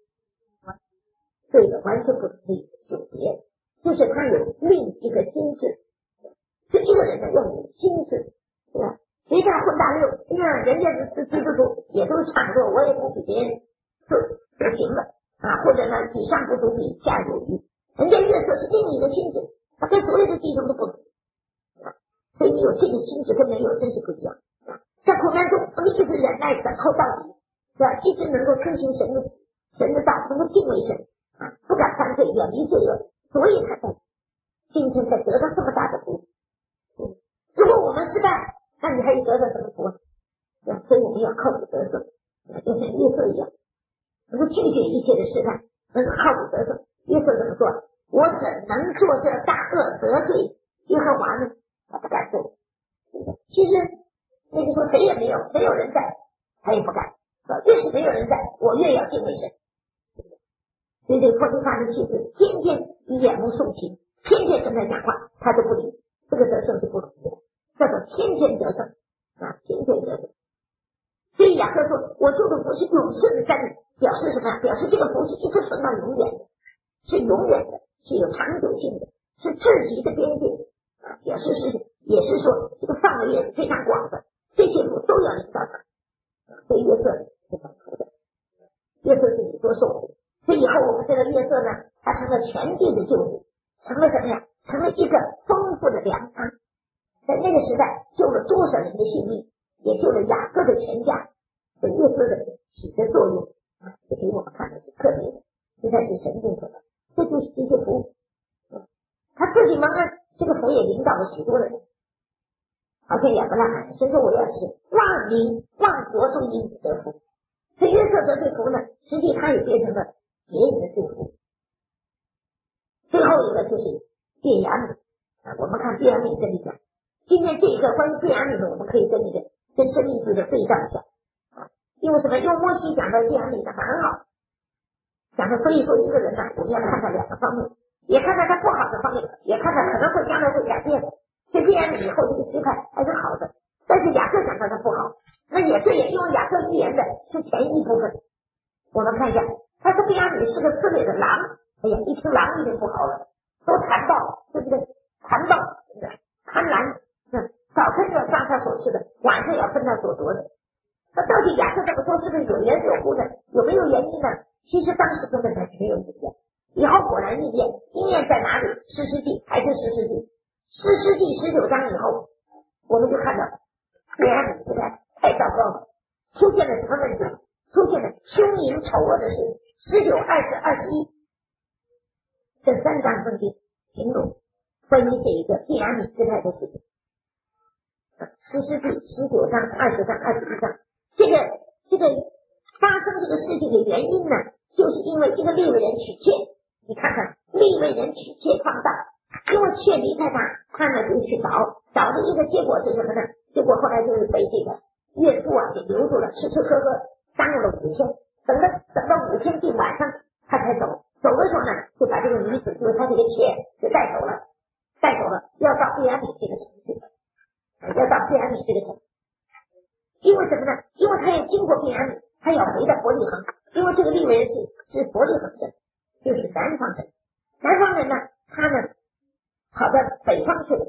对的，完全不同的有别，就是他有另一个心智。这一个人呢要有心智，对吧？谁家混大六，哎呀，人家是基督徒也都差不多，我也不比别人就行了啊，或者呢比上不足，比下有余。人家约瑟是另一个心智，他跟所有的弟兄都不同啊，所以你有这个心智跟没有真是不一样啊。在苦难中一直是忍耐等候到底，对吧？一直能够遵行神的道，能够敬畏神啊，不敢犯罪，远离罪恶，所以他才今天才得到这么大的福。如果我们失败，那你还有得到什么福？所以我们要靠主得胜，就像约瑟一样，能够拒绝一切的试探，能够靠主得胜。约瑟怎么做？我怎能做这大恶得罪耶和华呢？他不敢做。其实那个时候谁也没有人在，他也不敢。越是没有人在，我越要敬畏神。所以这个波提乏的妻子天天以眼目送情，天天跟他讲话，他都不理。这个得胜是不容易的，叫做天天得胜啊，天天得胜。所以雅各说，我做的福是永世的山岭，表示什么？表示这个福是一直存到永远的，是永远的，是有长久性的，是至极的边界啊，表示也是说这个范围也是非常广的，这些福都要领到他。所以约瑟是很福的，约瑟自己多受苦，所以以后我们这个约瑟呢，他成了全地的救主，成了什么呀？成了一个丰富的粮仓，在那个时代救了多少人的性命，也救了雅各的全家。所以约瑟的起的作用啊，这给我们看的是特别的，实在是神定的。这就是这些福，他自己蒙恩，这个福也引导了许多人。好像亚伯拉罕，神说我要是万民万国都因你得福。所以约瑟得罪福呢，实际他也变成了别人的祝福。最后一个就是便雅悯啊，我们看便雅悯这里讲，今天这一个关于便雅悯的，我们可以跟生命记的对照一下啊，因为什么？用摩西讲的便雅悯的很好，讲的所以说一个人呢，我们要看他两个方面，也看看他不好的方面，也看看可能会将来会改变。所以便雅悯以后这个支派还是好的，但是雅各讲的他不好，那也对，因为雅各预言的是前一部分。我们看一下，他说便雅悯是个撕裂的狼。哎呀，一听狼一定不好了，都残暴，对不对？残暴，贪婪，早晨要抓他所吃的，晚上要分他所夺的。那到底雅各这么说是不是有缘有故呢？有没有原因呢？其实当时根本他没有原因， 以后果然应验，应验在哪里？士师记还是士师记？士师记19章以后，我们就看到便雅悯支派太糟糕了，出现了什么问题？出现了凶淫丑恶的事。19、20、21这3章圣经形容关于这一个便雅悯支派的事情。士师记19章、20章、21章，这个发生这个事情的原因呢，就是因为这个利未人娶妾。你看看利未人娶妾放荡，因为妾离开他呢就去找的一个结果是什么呢？结果后来就是被这个岳父给留住了，吃吃喝喝耽误了5天，等到5天地晚上他才走的时候呢，就把这个女子就是他这个妾就带走了，要到便雅悯这个城市，要到便雅悯这个城，因为什么呢？因为他要经过便雅悯，他要回到伯利恒，因为这个利未人是伯利恒人，就是南方人。南方人呢，他呢跑到北方去了，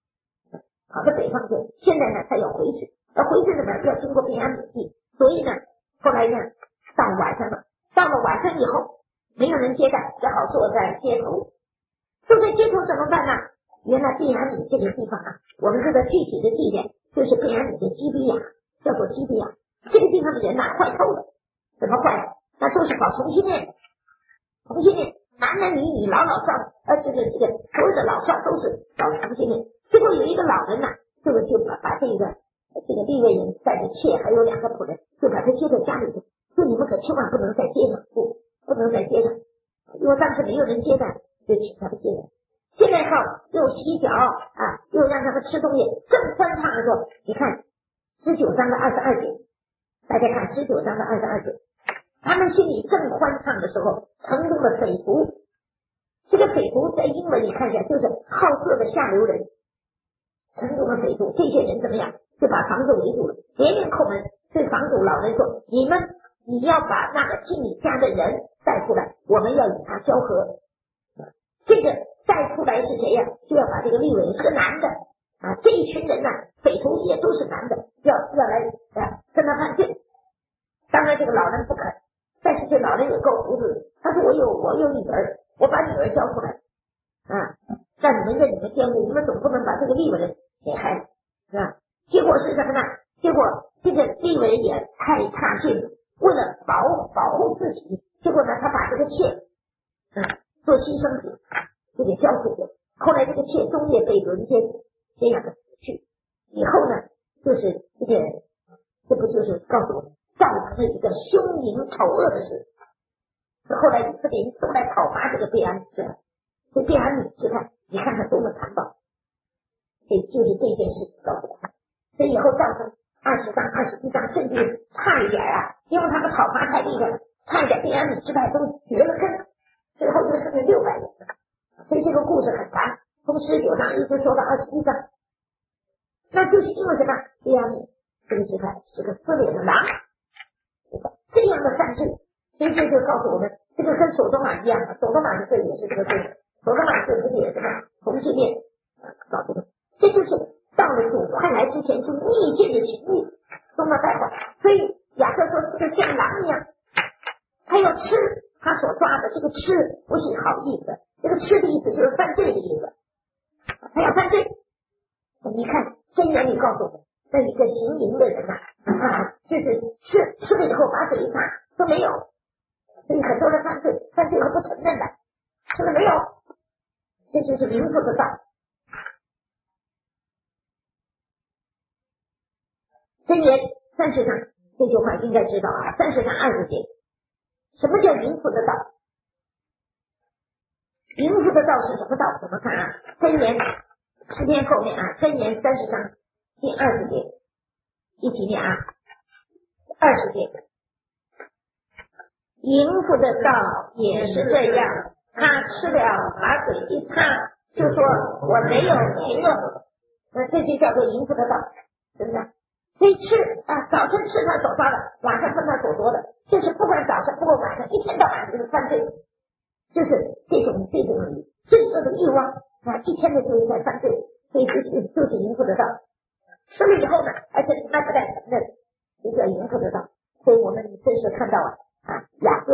现在呢他要回去，要经过便雅悯地，所以呢后来呢到了晚上以后没有人接待，只好坐在街头怎么办呢？原来便雅悯这个地方啊，我们这个具体的地点就是便雅悯的基比亚，叫做基比亚。这个地方的人坏透了，怎么坏的？那都是搞同性恋，男男女女老少这个所有的老少都是搞同性恋。结果有一个老人呢，就把这个利未人带着妾还有2个仆人，就把他接在家里头，说你们可千万不能在街上，不能在街上，因为当时没有人接待，就请他们进来。进来后又洗脚又让他们吃东西，正欢畅的时候，你看19章的22节，大家看19章的22节，他们心里正欢畅的时候，城中的匪徒，这个匪徒在英文里看一下，就是好色的下流人。城中的匪徒，这些人怎么样？就把房子围住了，连连叩门，对房主老人说：你要把那个进你家的人带出来，我们要与他交合。这个带出来是谁呀？就要把这个利未人是个男的这一群人呢，匪徒也都是男的，要来跟他犯罪。当然这个老人不肯，但是这老人也够糊涂的，他说我有女儿，我把女儿交出来让你们认你们玷污，你们总不能把这个利未人给害了，是吧？结果是什么呢？结果这个利未人也太差劲了，为了保护自己，结果呢他把这个妾做牺牲品就给交出去。后来这个妾终夜被轮奸，这样的死去。以后呢，就是这不就是告诉我们，造成了一个凶淫丑恶的事。后来以色列人都来讨伐这个便雅悯支派，这便雅悯支派，你看看多么残暴。就是这件事情告诉我们，所以以后造成20章、21章，甚至差一点因为他们讨伐太厉害了，差一点便雅悯支派都绝了根。最后就剩下600人，所以这个故事很长，从19章一直说到21章。那就是因为什么？便雅悯这个支派是个撕裂的狼，这样的犯罪，所以这就告诉我们，这个跟索多玛一样的，索多玛的罪也是这个罪，索多玛罪不是也是同性恋告诉我们，这就是到了主快来之前是逆境的情欲中的败坏。所以雅各说是个像狼一样，他要吃他所抓的，这个吃不是好意思，这个吃的意思就是犯罪的意思，他要犯罪。你看箴言里告诉我们，那一个行淫的人就是吃了以后把嘴一擦说没有，所以很多人犯罪了不承认的，吃了没有，这就是淫妇的道。箴言30章这句话应该知道30章20节，什么叫淫妇的道？淫妇的道是什么道？怎么看箴言诗篇后面箴言30章第20节，一起念20节。淫妇的道也是这样，他吃了把嘴一擦，就说我没有情恶，这就叫做淫妇的道，是不是？所以吃早晨吃他所抓的，晚上分他所夺的，就是不管早上不管晚上，一天到晚就是犯罪，就是这种罪恶的欲望一天的就是在犯罪，所以就是淫妇的道。吃了以后呢，而且从来不带承认，这叫淫妇的道。所以我们真是看到雅各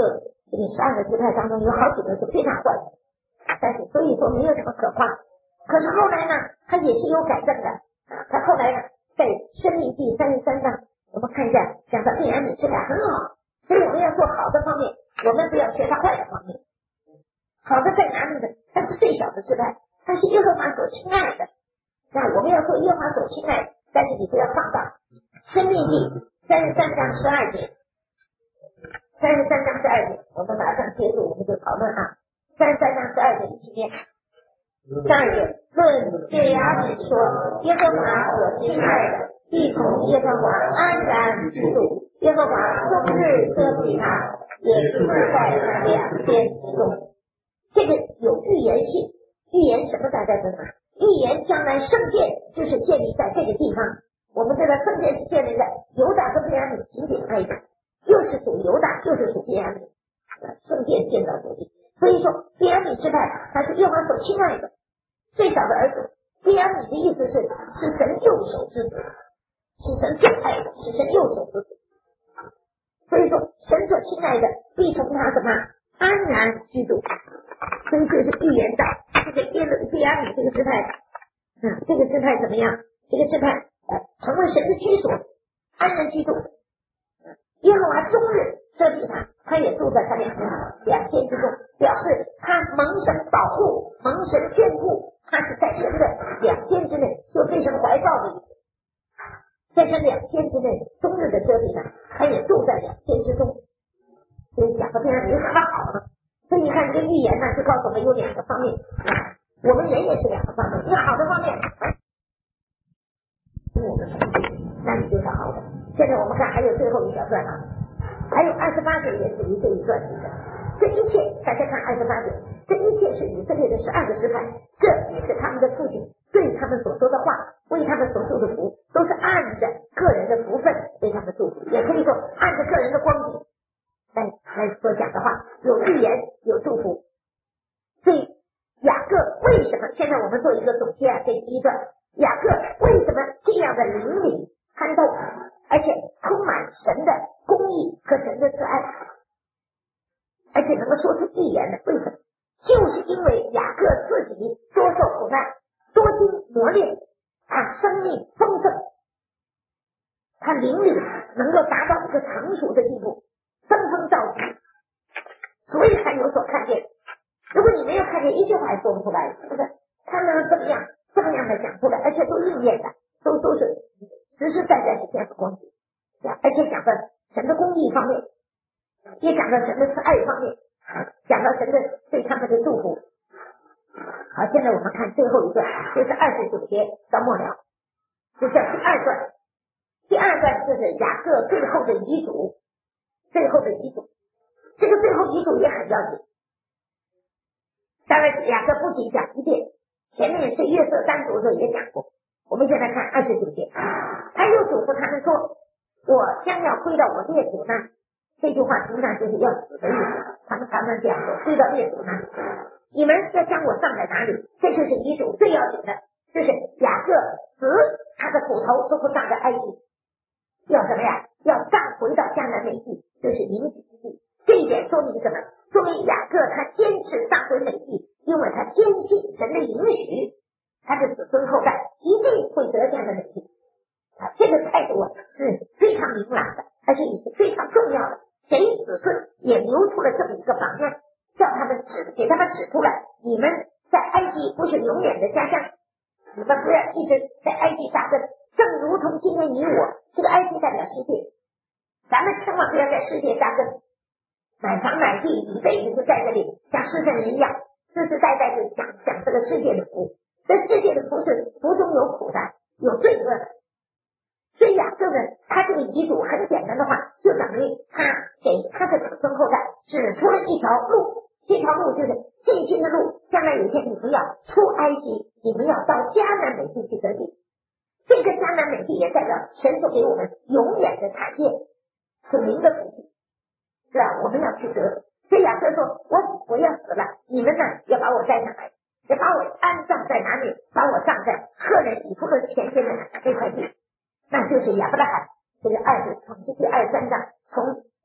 这个12个支派当中有好几个是非常坏的，但是所以说没有什么可夸。可是后来呢，他也是有改正的他后来呢，在申命记33章，我们看一下，讲到便雅悯支派很好，所以我们要做好的方面，我们不要学他坏的方面。好的在哪里呢？他是最小的支派，他是耶和华所亲爱的。那我们要做耶和华所亲爱的，但是你不要放大。申命记33章12节，33章12节，我们马上接着我们就讨论啊。33章12节一起念。12节，论便雅悯说，耶和华所亲爱的，必从耶和华安然居住，耶和华终日遮蔽他，也住在那2间之中。这个有预言性，预言什么大家知道吗？预言将来圣殿就是建立在这个地方。我们知道圣殿是建立在犹大和便雅悯紧紧挨着，又是属犹大，又是属便雅悯，圣殿建造这里。所以说便雅悯支派他是耶和华所亲爱的最小的儿子。便雅悯的意思是神右手之子，是神最爱的，是神右手之子。所以说神所亲爱的必从他什么安然居住。所以这是预言到这个便雅悯这个支派这个支派怎么样？这个支派成为神的居所，安然居住。耶和华终日遮蔽他，他也住在他2间之中，表示他蒙神保护，蒙神眷顾，他是在神的2间之内，就被神怀抱的意思。在神2间之内，终日的遮蔽他，他也住在2间之中。所以讲到便雅悯很好了。所以你看这个预言呢，就告诉我们有2个方面我们人也是2个方面，一个好的方面，我们那你就是好的。现在我们看还有最后一小段还有28节也属于这一段里的。这一切大家看28节，这一切是以色列的12个支派，这也是他们的父亲对他们所说的话，为他们所受的福，都是按着个人的福分为他们祝福，也可以说按着个人的光景来所讲的话，有预言，有祝福。所以雅各为什么现在我们做一个总结这第一段，雅各为什么这样的灵里参透，而且充满神的公义和神的慈爱，而且能够说出预言呢？为什么？就是因为雅各自己多受苦难，多经磨练，他生命丰盛，他灵里能够达到一个成熟的地步，登峰造极，所以才有所看见。如果你没有看见，一句话也说不出来，是不是？他们这么样的讲出来，而且都应验的，都是实实在在是这样的光景，而且讲的神的公义方面，也讲到神的慈爱方面，讲到神的对他们的祝福。好，现在我们看最后一段，就是29节到末了，就叫第2段。第2段就是雅各最后的遗嘱，这个最后遗嘱也很要紧。当然雅各不仅讲一遍，前面是约瑟单独的也讲过。我们现在看29节，他又嘱咐他们说，我将要归到我列祖那。这句话实际上就是要死的意思，他们常常这样说，归到列祖那。你们要将我葬在哪里？这就是遗嘱最要紧的，就是雅各死，他的骨头都不葬在埃及，要什么呀？要葬回到迦南美地，就是应许之地。这一点说明什么？说明雅各他坚持葬回美地，因为他坚信神的应许，他的子孙后代一定会得迦南美地。这个态度是非常明朗的，而且也是非常重要的，给子孙也留出了这么一个榜样，叫他们给他们指出来，你们在埃及不是永远的家乡，你们不要一直在埃及扎根，正如同今天你我，这个埃及代表世界，咱们千万不要在世界扎根，买房买地，一辈子就在这里像世圣人一样，世世代代就讲这个世界的福。这世界的福是福中有苦的，有罪恶的。所以雅各呢，他这个遗嘱很简单的话，就等于他给他的子孙后代指出了一条路，这条路就是信心的路。将来有一天你们要出埃及，你们要到迦南美地去得地。这个迦南美地也代表神所给我们永远的产业，是灵的福气，是吧？我们要去得。所以雅各说，我要死了，你们呢要把我带上来，要把我安葬在哪里？把我葬在赫人以弗的田间的那块地，那就是亚伯拉罕。这个从第23章从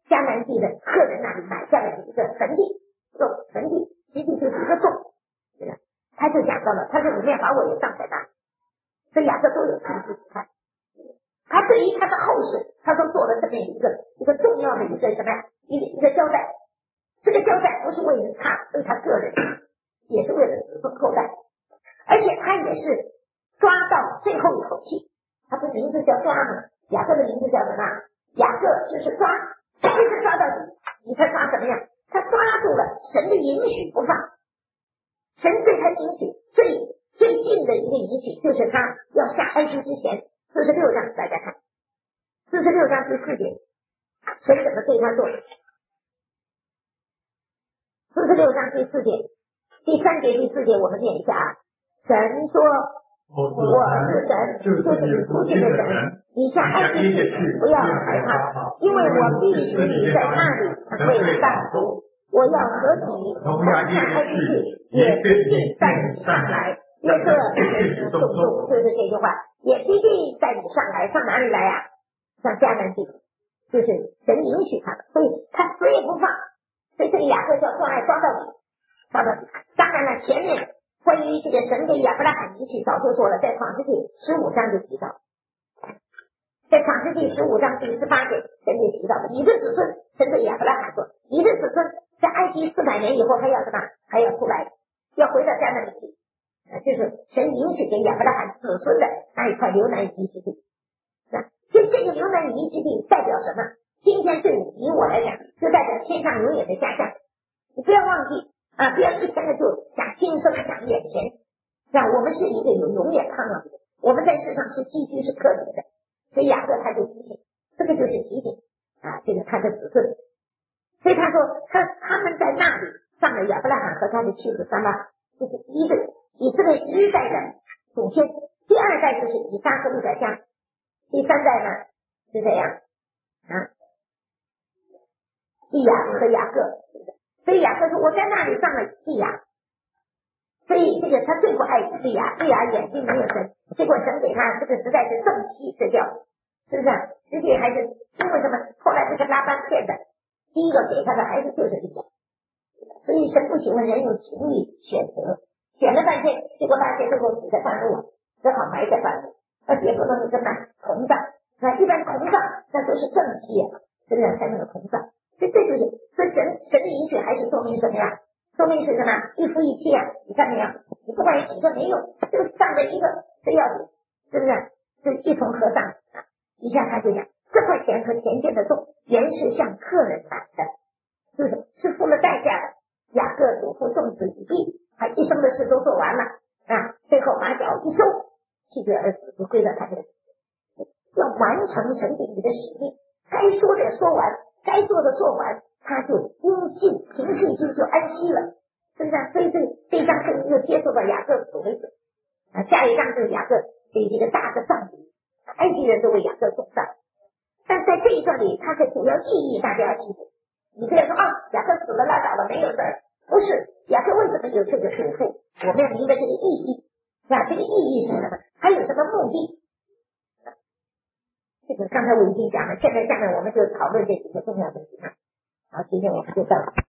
迦南地的赫人那里买下来的一个坟地，这个坟地实际就是一个洞，他就讲到了，他说里面把我也葬在那里，所以雅各都有亲自去看。他对于他的后世，他说做了这么一个重要的一个什么呀，一个交代。这个交代不是为了他，为他个人，也是为了子孙后代，而且他也是抓到最后一口气。他的名字叫抓嘛，雅各的名字叫什么？雅各就是抓，为什么抓到底？你猜抓什么呀？他抓住了神的允许不放，神对他允许最近的一个允许，就是他要下埃及之前46章，大家看46章第4节，神怎么对他做？46章第4节，第3节、第4节我们念一下啊。神说：“我是神，就是你父亲的神。你下埃及去，不要害怕，因为我必使你在那里成为大族。我要和你同下埃及去，也必定带你上来。约瑟人众众，就是这句话，也必定带你上来。上哪里来呀？上迦南地，就是神允许他的，所以他死也不放。所以这个雅各叫抓到底，抓到底。当然了，前面关于这个神给亚伯拉罕应许早就说了，在创世纪15章就提到，在创世纪15章第18节，神就提到了你的子孙，神对亚伯拉罕说，你的子孙在埃及400年以后还要什么？还要出来，要回到迦南地，就是神允许给亚伯拉罕子孙的那一块流奶与蜜之地。就这个流奶与蜜之地代表什么？今天对你我来讲，就代表天上永远的家乡。你不要忘记啊，不要一天的就想今生想眼前，我们是一个有永远盼望的，我们在世上是寄居是可怜的。所以雅各他就提醒，这个就是提醒啊，这个他的子孙。所以他说他们在那里上了亚伯拉罕和他的妻子撒拉，这是一个以色列一代的祖先，第2代就是以撒和利百加，第3代呢是谁呀？利亚和雅各。所以雅各说我在那里上了利亚，所以这个他最不爱利亚，利亚眼睛没有神，结果神给他这个实在是正气这叫，是不是？实际还是因为什么？后来这个拉班骗的，第一个给他的孩子就是利亚，所以神不喜欢人用情欲选择，选了半天，结果发现最后死在半路了，只好埋在半路，而且不能是什么同葬，一般同葬那都是正气啊，是不是才能够同葬？所以这就是所以神的允许还是说明什么呀？说明是什么？一夫一妻啊，你看没有？你不管有几个没用，就葬在一个非要紧，是不是？是一同合葬啊。一下他就讲，这块田和田间的种原是向客人买的，是付了代价的。雅各嘱咐众子以利，他一生的事都做完了啊，最后把脚一收，7个儿子就归到他这里，要完成神给你的使命，该说的说完，该做的做完，他就因信凭信心就安息了，是不是？所以这一章又接受到雅各所为者啊，下一章就是雅各给这个大的葬礼，埃及人都为雅各送葬，但在这一段里，它的主要意义大家要记住。你不要说雅各死了拉倒了没有事儿，不是，雅各为什么有这个嘱咐？我们要明白这个意义，这个意义是什么？还有什么目的？这个刚才我已经讲了，现在下面我们就讨论这几个重要的事情。好，今天我们就到此。